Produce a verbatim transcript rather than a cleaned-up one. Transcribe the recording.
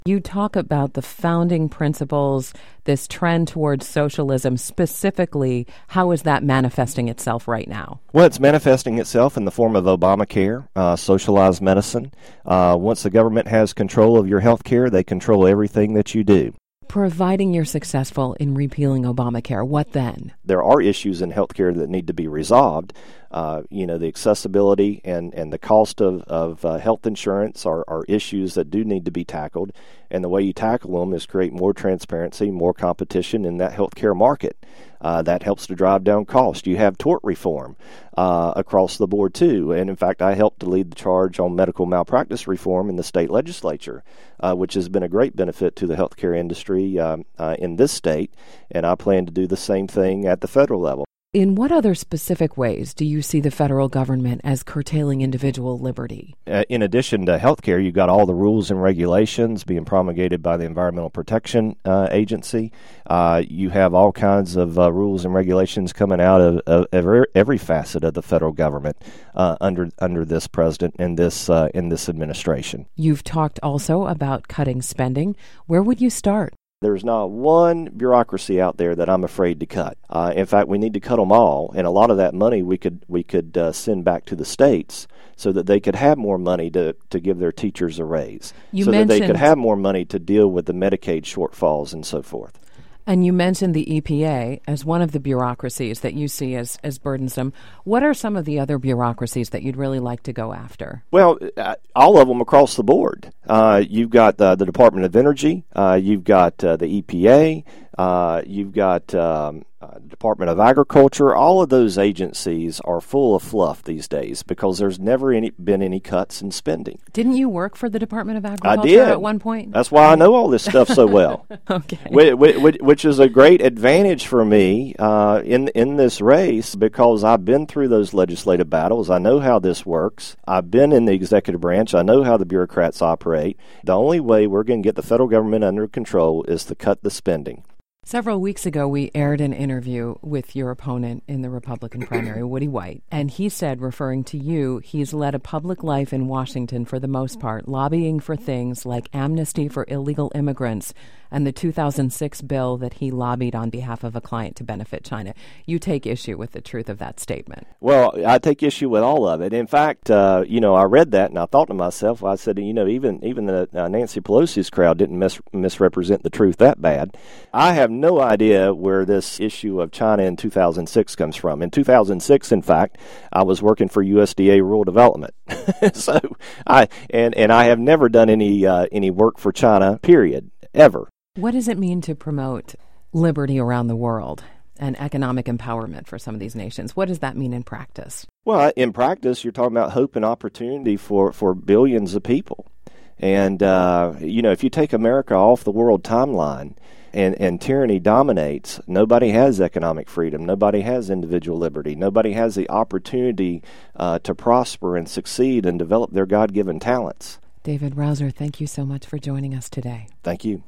You talk about the founding principles, this trend towards socialism. Specifically, how is that manifesting itself right now? Well, it's manifesting itself in the form of Obamacare, uh, socialized medicine. Uh, once the government has control of your health care, they control everything that you do. Providing you're successful in repealing Obamacare, what then? There are issues in healthcare that need to be resolved. Uh, you know, the accessibility and, and the cost of, of uh, health insurance are, are issues that do need to be tackled. And the way you tackle them is create more transparency, more competition in that healthcare market. Uh, that helps to drive down cost. You have tort reform uh, across the board, too. And, in fact, I helped to lead the charge on medical malpractice reform in the state legislature, uh, which has been a great benefit to the healthcare industry um, uh, in this state. And I plan to do the same thing at the federal level. In what other specific ways do you see the federal government as curtailing individual liberty? Uh, in addition to healthcare, you've got all the rules and regulations being promulgated by the Environmental Protection uh, Agency. Uh, you have all kinds of uh, rules and regulations coming out of, of every, every facet of the federal government uh, under under this president and this uh, in this administration. You've talked also about cutting spending. Where would you start? There's not one bureaucracy out there that I'm afraid to cut. Uh, in fact, we need to cut them all, and a lot of that money we could we could uh, send back to the states so that they could have more money to, to give their teachers a raise, you so mentioned, that they could have more money to deal with the Medicaid shortfalls and so forth. And you mentioned the E P A as one of the bureaucracies that you see as, as burdensome. What are some of the other bureaucracies that you'd really like to go after? Well, uh, all of them across the board. Uh, you've got uh, the Department of Energy, uh, you've got uh, the E P A, uh, you've got um, uh, Department of Agriculture. All of those agencies are full of fluff these days because there's never any, been any cuts in spending. Didn't you work for the Department of Agriculture I did. at one point? That's why I know all this stuff so well. Okay. Which, which, which is a great advantage for me uh, in in this race because I've been through those legislative battles. I know how this works. I've been in the executive branch. I know how the bureaucrats operate. The only way we're going to get the federal government under control is to cut the spending. Several weeks ago, we aired an interview with your opponent in the Republican primary, Woody White, and he said, referring to you, he's led a public life in Washington for the most part, lobbying for things like amnesty for illegal immigrants and the two thousand six bill that he lobbied on behalf of a client to benefit China. You take issue with the truth of that statement. Well, I take issue with all of it. In fact, uh, you know, I read that and I thought to myself, I said, you know, even even the uh, Nancy Pelosi's crowd didn't mis- misrepresent the truth that bad. I have no idea where this issue of China in two thousand six comes from. In two thousand six, in fact, I was working for U S D A Rural Development. so I and, and I have never done any uh, any work for China, period, ever. What does it mean to promote liberty around the world and economic empowerment for some of these nations? What does that mean in practice? Well, in practice, you're talking about hope and opportunity for, for billions of people. And, uh, you know, if you take America off the world timeline and, and tyranny dominates, nobody has economic freedom. Nobody has individual liberty. Nobody has the opportunity uh, to prosper and succeed and develop their God-given talents. David Rouzer, thank you so much for joining us today. Thank you.